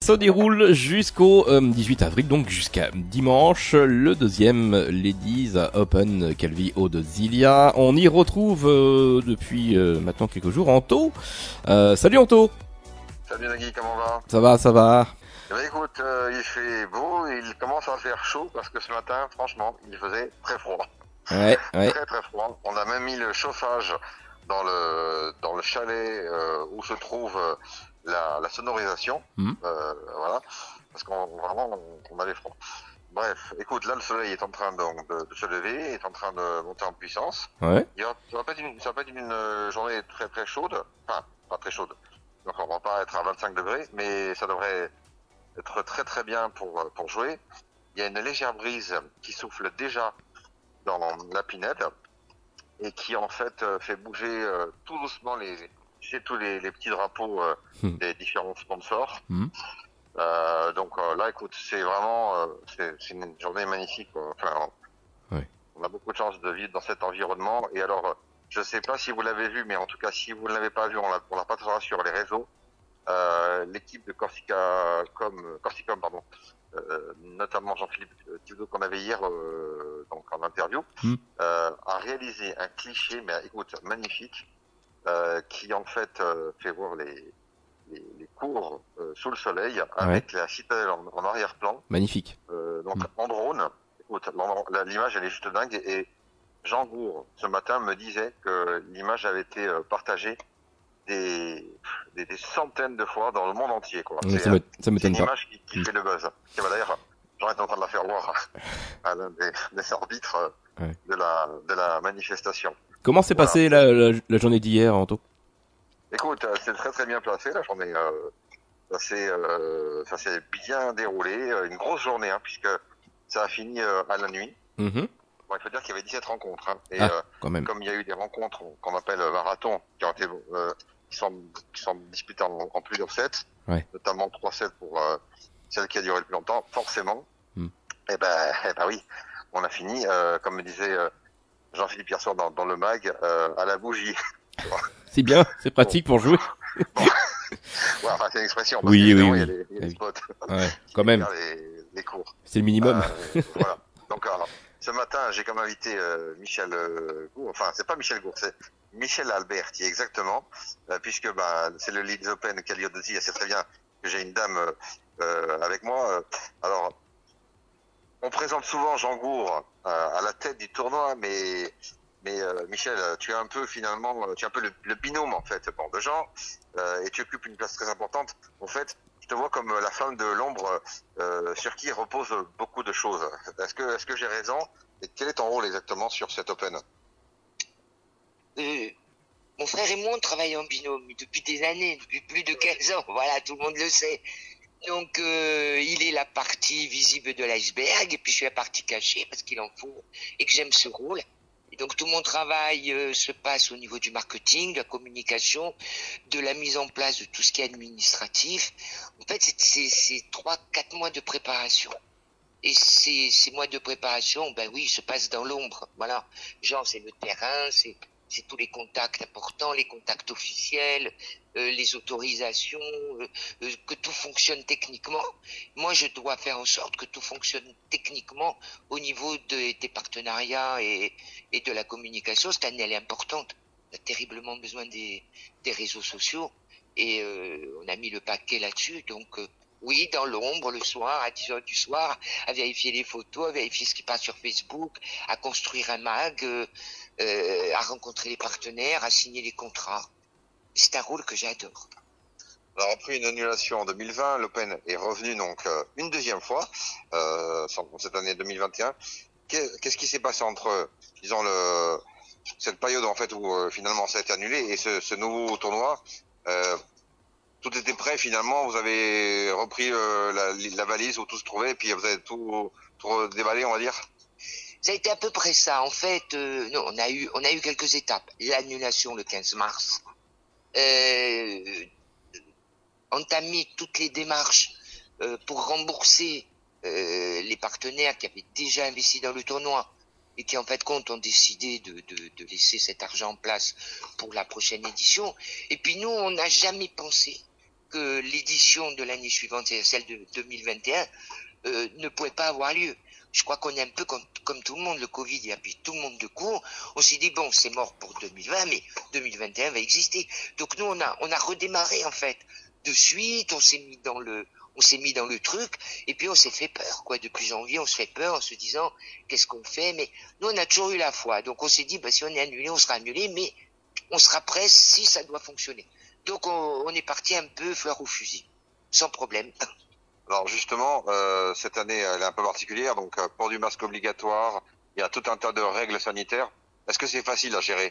se déroule jusqu'au 18 avril, donc jusqu'à dimanche, le deuxième Ladies Open Calvi Eau de Zilia. On y retrouve depuis maintenant quelques jours Anto. Salut Anto. Salut Nagui, comment va? Ça va. Eh ben, écoute, il fait beau, il commence à faire chaud parce que ce matin, franchement, il faisait très froid. Ouais. Très très froid. On a même mis le chauffage dans le chalet où se trouve la sonorisation. Voilà, parce qu'on vraiment on avait froid. Bref, écoute, là le soleil est en train de se lever, est en train de monter en puissance. Ouais. Ça va pas être une journée très très chaude, enfin pas très chaude. Donc on va pas être à 25 degrés, mais ça devrait être très très bien pour jouer. Il y a une légère brise qui souffle déjà dans la Pinède et qui en fait fait bouger tout doucement tous les petits drapeaux des différents sponsors. Donc là, écoute, c'est vraiment c'est une journée magnifique, quoi. Enfin, on a beaucoup de chance de vivre dans cet environnement. Et alors, je sais pas si vous l'avez vu, mais en tout cas, si vous ne l'avez pas vu, on l'a partagé sur les réseaux. L'équipe de Corsicom, pardon, notamment Jean-Philippe Thibaudot qu'on avait hier donc en interview, a réalisé un cliché, mais écoute, magnifique, qui en fait fait voir les cours sous le soleil avec la citadelle en arrière-plan. Magnifique. Donc en drone. Écoute, l'image elle est juste dingue et Jean Gour ce matin me disait que l'image avait été partagée des centaines de fois dans le monde entier, quoi. Ça m'étonne pas. C'est une image qui fait le buzz. Qui va d'ailleurs, j'en étais en train de la faire voir à l'un des arbitres de la manifestation. Comment s'est passée la journée d'hier, Anto? Écoute, c'est très très bien placé la journée. Ça s'est bien déroulé. Une grosse journée, puisque ça a fini à la nuit. Bon, il faut dire qu'il y avait 17 rencontres. Et quand même. comme il y a eu des rencontres qu'on appelle marathon, qui sont disputées en plusieurs sets, notamment 3 sets pour celle qui a duré le plus longtemps, forcément. Et ben oui, on a fini, comme me disait Jean-Philippe hier soir dans le mag, à la bougie. C'est bien, c'est pratique pour jouer. Ouais, enfin, c'est une expression. Parce Oui. il y a les spots. Ouais, quand même. Les cours. C'est le minimum. Voilà. Donc, alors, ce matin, j'ai comme invité Michel Gour. Enfin, c'est pas Michel Gour, c'est Michel Alberti, exactement. Puisque c'est le Leeds Open Calio de Zia. C'est très bien que j'ai une dame avec moi. Alors, on présente souvent Jean Gour à la tête du tournoi, mais Michel, tu es un peu le binôme en fait de Jean, et tu occupes une place très importante. En fait, je te vois comme la femme de l'ombre sur qui repose beaucoup de choses. Est-ce que j'ai raison? Et quel est ton rôle exactement sur cet Open? Mon frère et moi, on travaille en binôme depuis des années, depuis plus de 15 ans. Voilà, tout le monde le sait. Donc, il est la partie visible de l'iceberg, et puis je suis la partie cachée parce qu'il en faut et que j'aime ce rôle. Et donc, tout mon travail se passe au niveau du marketing, de la communication, de la mise en place de tout ce qui est administratif. En fait, c'est 3-4 mois de préparation. Et ces mois de préparation, ils se passent dans l'ombre. Voilà. Genre, c'est le terrain, c'est tous les contacts importants, les contacts officiels, les autorisations, que tout fonctionne techniquement. Moi, je dois faire en sorte que tout fonctionne techniquement au niveau des partenariats et de la communication. Cette année, elle est importante. On a terriblement besoin des réseaux sociaux et on a mis le paquet là-dessus. Donc, oui, dans l'ombre, le soir, à 10h du soir, à vérifier les photos, à vérifier ce qui passe sur Facebook, à construire un mag, à rencontrer les partenaires, à signer les contrats. C'est un rôle que j'adore. Alors après une annulation en 2020, l'Open est revenu donc une deuxième fois cette année 2021. Qu'est-ce qui s'est passé entre, disons, cette période en fait où finalement ça a été annulé et ce nouveau tournoi? Tout était prêt finalement, vous avez repris la valise où tout se trouvait et puis vous avez tout déballé, on va dire. Ça a été à peu près ça. En fait, non, on a eu quelques étapes. L'annulation le 15 mars. Entamé toutes les démarches pour rembourser les partenaires qui avaient déjà investi dans le tournoi et qui en fait compte ont décidé de laisser cet argent en place pour la prochaine édition. Et puis nous, on n'a jamais pensé que l'édition de l'année suivante, c'est celle de 2021, ne pouvait pas avoir lieu. Je crois qu'on est un peu comme tout le monde, le Covid, il a pris tout le monde de court. On s'est dit, bon, c'est mort pour 2020, mais 2021 va exister. Donc nous, on a redémarré, en fait. De suite, on s'est mis dans le truc, et puis on s'est fait peur, quoi. Depuis janvier, on se fait peur en se disant, qu'est-ce qu'on fait? Mais nous, on a toujours eu la foi. Donc on s'est dit, si on est annulé, on sera annulé, mais on sera prêt si ça doit fonctionner. Donc on est parti un peu fleur au fusil, sans problème. Alors justement, cette année, elle est un peu particulière, donc port du masque obligatoire, il y a tout un tas de règles sanitaires. Est-ce que c'est facile à gérer?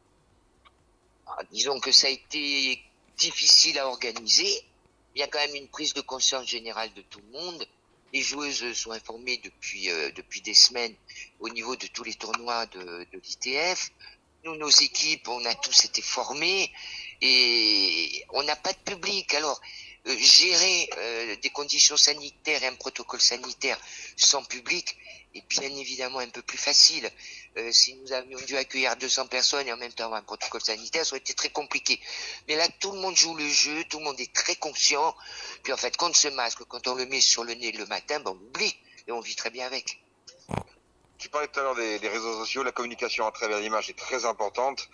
Disons que ça a été difficile à organiser. Il y a quand même une prise de conscience générale de tout le monde. Les joueuses sont informées depuis des semaines au niveau de tous les tournois de l'ITF. Nous, nos équipes, on a tous été formés et on n'a pas de public. Alors, gérer des conditions sanitaires et un protocole sanitaire sans public est bien évidemment un peu plus facile. Si nous avions dû accueillir 200 personnes et en même temps avoir un protocole sanitaire, ça aurait été très compliqué. Mais là, tout le monde joue le jeu, tout le monde est très conscient. Puis en fait, quand ce masque, quand on le met sur le nez le matin, on l'oublie et on vit très bien avec. Tu parlais tout à l'heure des réseaux sociaux, la communication à travers l'image est très importante.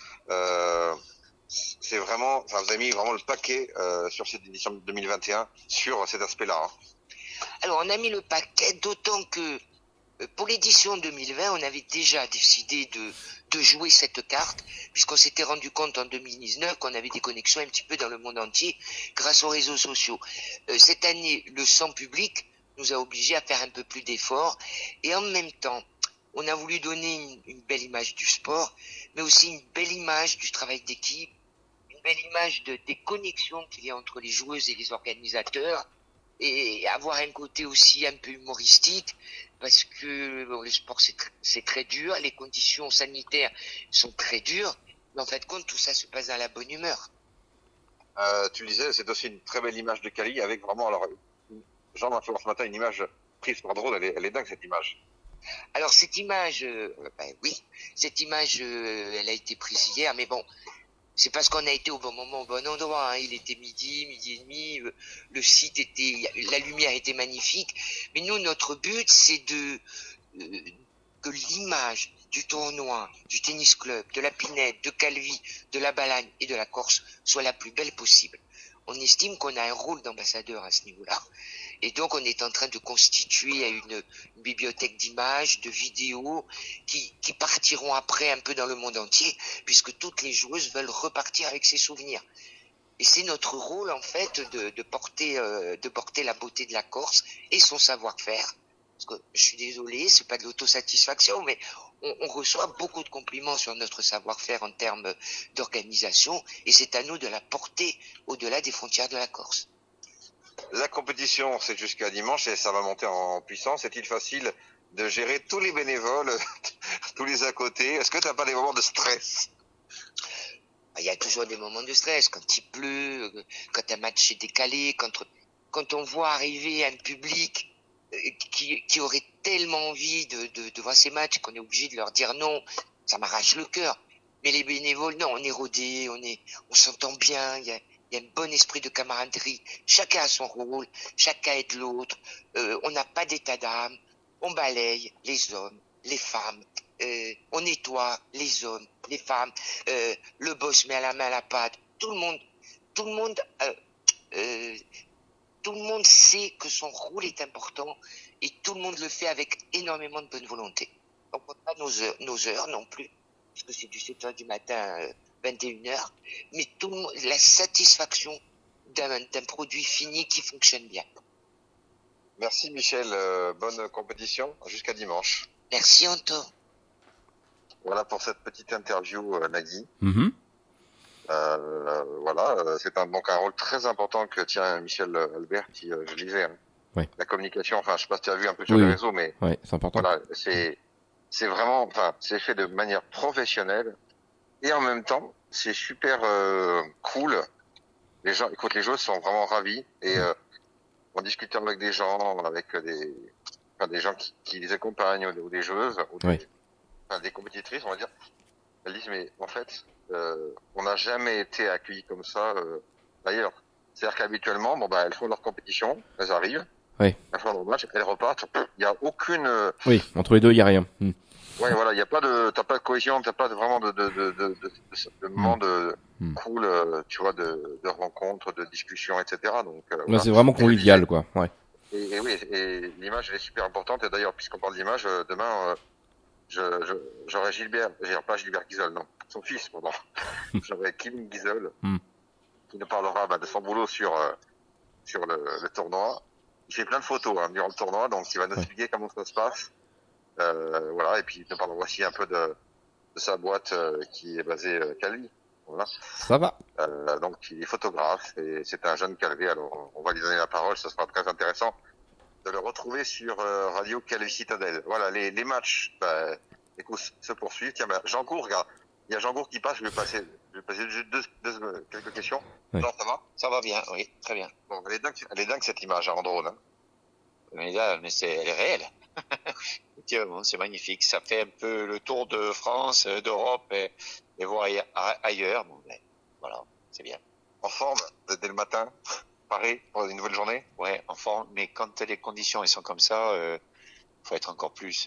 C'est vraiment, vous avez mis vraiment le paquet sur cette édition 2021 sur cet aspect-là. Alors on a mis le paquet, d'autant que pour l'édition 2020, on avait déjà décidé de jouer cette carte, puisqu'on s'était rendu compte en 2019 qu'on avait des connexions un petit peu dans le monde entier grâce aux réseaux sociaux. Cette année, le sans public nous a obligés à faire un peu plus d'efforts, et en même temps, on a voulu donner une belle image du sport, mais aussi une belle image du travail d'équipe, une belle image des connexions qu'il y a entre les joueuses et les organisateurs, et avoir un côté aussi un peu humoristique, parce que le sport c'est très dur, les conditions sanitaires sont très dures, mais en fait compte tout ça se passe dans la bonne humeur. Tu le disais, c'est aussi une très belle image de Cali avec vraiment, alors Jean m'a fait voir ce matin une image prise par drone, elle est dingue cette image. Alors cette image, oui, cette image, elle a été prise hier, mais bon, c'est parce qu'on a été au bon moment, au bon endroit. Hein. Il était midi et demi, le site la lumière était magnifique. Mais nous, notre but, c'est que l'image du tournoi, du tennis club, de la Pinette, de Calvi, de la Balagne et de la Corse soit la plus belle possible. On estime qu'on a un rôle d'ambassadeur à ce niveau-là. Et donc, on est en train de constituer une bibliothèque d'images, de vidéos qui partiront après un peu dans le monde entier, puisque toutes les joueuses veulent repartir avec ces souvenirs. Et c'est notre rôle, en fait, de porter la beauté de la Corse et son savoir-faire. Parce que, je suis désolé, c'est pas de l'autosatisfaction, mais on reçoit beaucoup de compliments sur notre savoir-faire en termes d'organisation, et c'est à nous de la porter au-delà des frontières de la Corse. La compétition, c'est jusqu'à dimanche et ça va monter en puissance. Est-il facile de gérer tous les bénévoles, tous les à côté? Est-ce que tu n'as pas des moments de stress? Il y a toujours des moments de stress, quand il pleut, quand un match est décalé, quand on voit arriver un public qui aurait tellement envie de voir ces matchs qu'on est obligé de leur dire non, ça m'arrache le cœur. Mais les bénévoles, non, on est rodés, on s'entend bien, il y a un bon esprit de camaraderie. Chacun a son rôle, chacun aide l'autre. On n'a pas d'état d'âme. On balaye les hommes, les femmes. On nettoie les hommes, les femmes. Le boss met la main à la pâte. Tout le monde sait que son rôle est important et tout le monde le fait avec énormément de bonne volonté. On ne compte pas nos heures non plus, parce que c'est du 7h du matin, 21h, mais la satisfaction d'un produit fini qui fonctionne bien. Merci Michel, bonne compétition, jusqu'à dimanche. Merci Anto. Voilà pour cette petite interview, Nagui. Mm-hmm. Voilà, c'est donc un rôle très important que tient Michel Albert, qui je disais. Hein. Ouais. La communication, enfin, je sais pas si tu as vu un peu sur les réseaux, mais ouais, c'est important. Voilà, c'est vraiment, enfin, c'est fait de manière professionnelle et en même temps, c'est super cool. Les gens, écoute, les joueurs sont vraiment ravis et en discutant avec des gens, avec des gens qui les accompagnent ou des joueuses, ou des compétitrices, on va dire, elles disent mais en fait, on n'a jamais été accueillis comme ça ailleurs. C'est-à-dire qu'habituellement, bon bah elles font leur compétition, elles arrivent, Oui. elles font leur match, elles repartent. Il y a aucune, Oui, entre les deux, il y a rien. ouais voilà, il y a pas de, t'as pas de cohésion, t'as pas vraiment de moment de cool, tu vois, de rencontres, de discussions, etc. Donc Là, voilà. c'est vraiment Et je convivial, disais, quoi. Ouais. et oui, et l'image elle est super importante. Et d'ailleurs, puisqu'on parle d'image, demain, j'aurai pas Gilbert Gisol, non, son fils, pardon. J'aurai Kim Gisol, Hmm. qui nous parlera de son boulot sur le tournoi. Il fait plein de photos durant le tournoi, donc il va nous expliquer comment ça se passe. Voilà, et puis il nous parlera aussi un peu de sa boîte qui est basée Calvi. Voilà. Ça va. Donc il est photographe et c'est un jeune Calvé. Alors on va lui donner la parole, ça sera très intéressant de le retrouver sur Radio Calvi Citadelle. Voilà, les matchs écoute, se poursuivent. Tiens, Jean Gour, regarde, il y a Jean Gour qui passe, je vais passer juste quelques questions. Oui. Non, ça va? Ça va bien, oui, très bien. Bon, elle est dingue cette image en drone. Hein. Mais là, elle est réelle. Effectivement, c'est magnifique. Ça fait un peu le tour de France, d'Europe et voir ailleurs. Bon, ben, voilà, c'est bien. En forme, dès le matin, paré pour une nouvelle journée. Ouais, en forme. Mais quand les conditions elles sont comme ça, faut être encore plus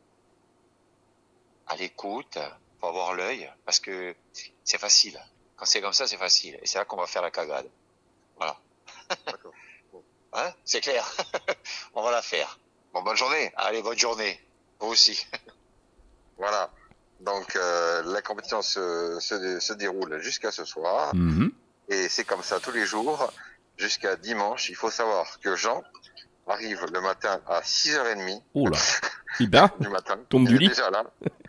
à l'écoute, faut avoir l'œil, parce que c'est facile. Quand c'est comme ça, c'est facile. Et c'est là qu'on va faire la cagade. Voilà. D'accord. Bon. Hein? C'est clair. On va la faire. Bon, bonne journée. Allez, bonne journée. Vous aussi. Voilà. Donc la compétition se déroule jusqu'à ce soir. Et c'est comme ça tous les jours jusqu'à dimanche. Il faut savoir que Jean arrive le matin à 6h30. Oula. Bien. Du matin. Tombe du Il est lit. déjà là.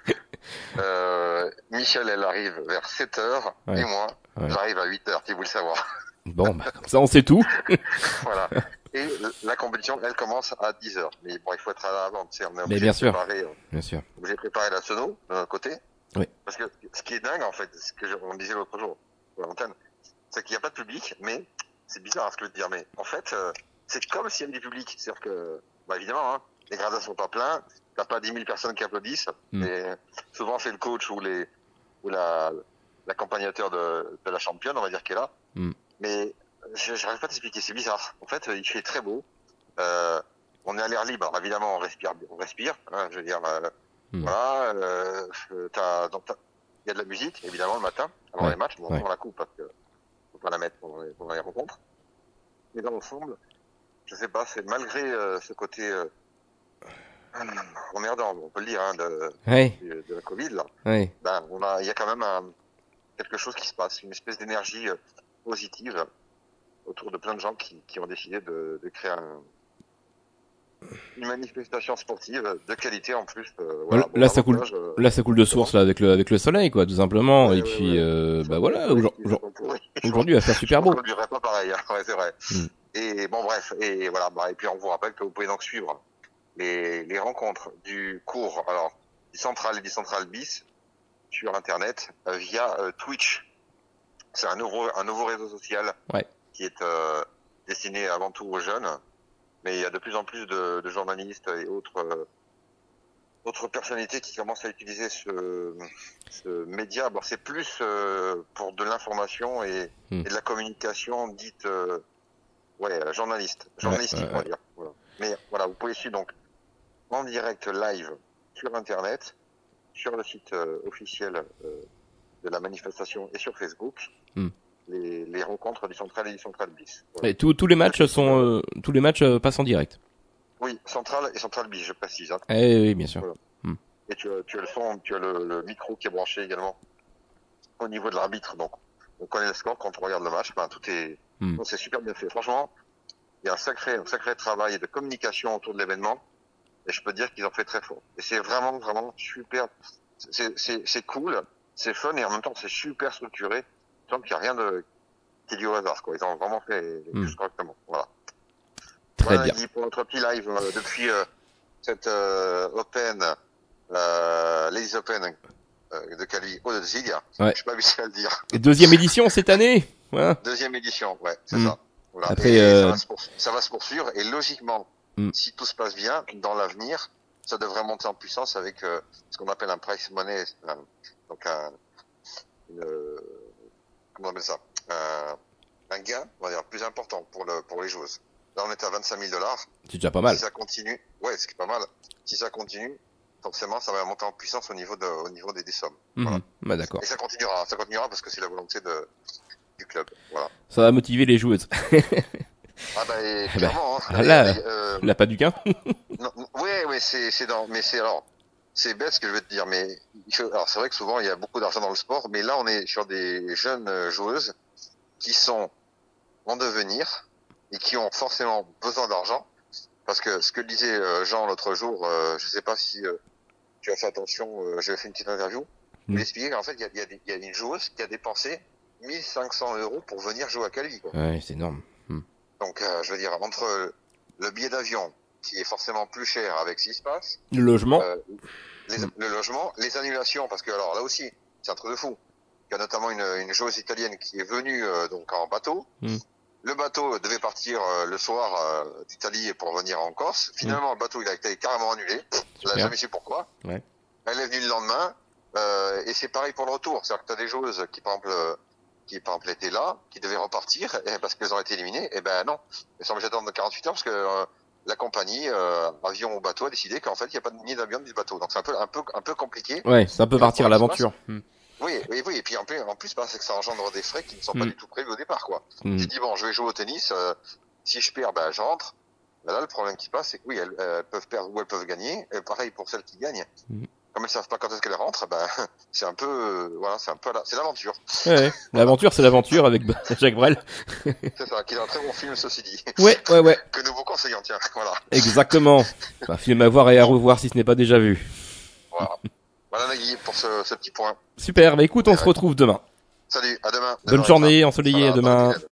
Michel, elle arrive vers 7h. Ouais. Et moi, Ouais. j'arrive à 8h, si vous le savez. Bon, bah, comme ça, on sait tout. Voilà. Et la compétition, elle commence à 10h. Mais bon, il faut être à l'avant, tu sais, on est Mais obligé bien de sûr. préparer, Bien sûr. j'ai préparé la sono de notre côté. Oui. Parce que ce qui est dingue, en fait, ce que on disait l'autre jour sur l'antenne, c'est qu'il n'y a pas de public, mais c'est bizarre ce que je veux te dire, mais en fait, c'est comme s'il y avait du public. C'est-à-dire que, bah, évidemment, hein, les gradins sont pas pleins, t'as pas 10 000 personnes qui applaudissent, et souvent c'est le coach ou l'accompagnateur de la championne, on va dire, qui est là. Mais j'arrive pas à t'expliquer, c'est bizarre. En fait, il fait très beau. On est à l'air libre, alors, évidemment, on respire. Hein, je veux dire, voilà. Il y a de la musique, évidemment, le matin, avant les matchs. Bon, on la coupe parce que faut pas la mettre pendant les rencontres. Mais dans l'ensemble, je sais pas, c'est malgré ce côté emmerdant, on peut le dire, hein, de la Covid là. Oui. Ben, il y a quand même quelque chose qui se passe, une espèce d'énergie positive autour de plein de gens qui ont décidé de créer une manifestation sportive de qualité en plus. Voilà, là, ça coule de source là avec le soleil, quoi, tout simplement. Et puis, bah voilà, aujourd'hui, il va faire super beau. Je ne dirais pas pareil, hein, ouais, c'est vrai. Et bon, bref, et voilà, et puis on vous rappelle que vous pouvez donc suivre les rencontres du cours, alors du Central et du Central bis sur Internet via Twitch. C'est un nouveau réseau social qui est destiné avant tout aux jeunes. Mais il y a de plus en plus de journalistes et autres personnalités qui commencent à utiliser ce média. Bon, c'est plus pour de l'information et de la communication dite journalistique, on va dire. Voilà. Mais voilà, vous pouvez suivre donc en direct live sur Internet, sur le site officiel de la manifestation et sur Facebook. Les rencontres du Central et du Central bis. Voilà. Et tous les matchs passent en direct. Oui, Central et Central bis, je précise. Hein. Oui, bien sûr. Voilà. Et tu as le son, tu as le micro qui est branché également au niveau de l'arbitre. Donc, on connaît le score quand on regarde le match. Ben, tout est, c'est super bien fait. Franchement, il y a un sacré travail de communication autour de l'événement. Et je peux dire qu'ils ont fait très fort. Et c'est vraiment, vraiment super. C'est cool, c'est fun et en même temps c'est super structuré. Donc il n'y a rien qui est dû au hasard, quoi. Ils ont vraiment fait les choses correctement. Voilà. Très bien. Guy, pour notre petit live depuis cette Open, Ladies Open de Calvi de Zilia. Ouais. Je suis pas habitué à le dire. Et deuxième édition cette année. Voilà. Deuxième édition, ouais, c'est ça. Voilà. Après, et ça va se poursuivre et logiquement, si tout se passe bien, dans l'avenir, ça devrait monter en puissance avec ce qu'on appelle un price money, donc comment on appelle ça, un gain, on va dire, plus important pour les joueuses. Là, on est à 25 000 $. C'est déjà pas mal. Si ça continue, ouais, c'est pas mal. Si ça continue, forcément, ça va monter en puissance au niveau des sommes. Voilà. Bah d'accord. Et ça continuera parce que c'est la volonté du club. Voilà. Ça va motiver les joueuses. Ah bah, et clairement, hein. Là, la pas du gain. Non, ouais, c'est bête ce que je vais te dire, mais alors c'est vrai que souvent il y a beaucoup d'argent dans le sport, mais là on est sur des jeunes joueuses qui sont en devenir et qui ont forcément besoin d'argent, parce que ce que disait Jean l'autre jour, je sais pas si tu as fait attention, j'avais fait une petite interview, il expliquait qu'en fait il y a une joueuse qui a dépensé 1500 € pour venir jouer à Calvi, quoi. Ouais, c'est énorme. Donc je veux dire, entre le billet d'avion qui est forcément plus cher avec ce qui se passe, Le logement. le logement, les annulations, parce que alors là aussi, c'est un truc de fou. Il y a notamment une joueuse italienne qui est venue donc en bateau. Le bateau devait partir le soir d'Italie pour venir en Corse. Finalement, le bateau il a été carrément annulé. On n'a jamais su pourquoi. Ouais. Elle est venue le lendemain et c'est pareil pour le retour. C'est-à-dire que tu as des joueuses qui par exemple étaient là, qui devaient repartir parce qu'elles ont été éliminées. Et ben non, elles sont obligées d'attendre 48 heures parce que la compagnie avion ou bateau a décidé qu'en fait il n'y a pas ni d'avion ni de bateau. Donc c'est un peu compliqué. Ouais, ça peut partir à l'aventure. Oui, et puis en plus bah, c'est que ça engendre des frais qui ne sont pas du tout prévus au départ, quoi. Tu dis bon, je vais jouer au tennis, si je perds, ben je rentre. Ben là, le problème qui se passe, c'est que oui, elles peuvent perdre ou elles peuvent gagner. Et pareil pour celles qui gagnent. Comme elles savent pas quand est-ce qu'elles rentrent, ben c'est un peu, voilà, c'est l'aventure. Ouais, l'aventure, c'est l'aventure avec Jacques Brel. C'est ça, qui est un très bon film, ceci dit. Ouais. Que nous vous conseillons, tiens, voilà. Exactement. Un film à voir et à revoir si ce n'est pas déjà vu. Voilà. Voilà Nagui pour ce petit point. Super, bah écoute, on se retrouve demain. Salut, à demain. Bonne journée, ensoleillée, à demain.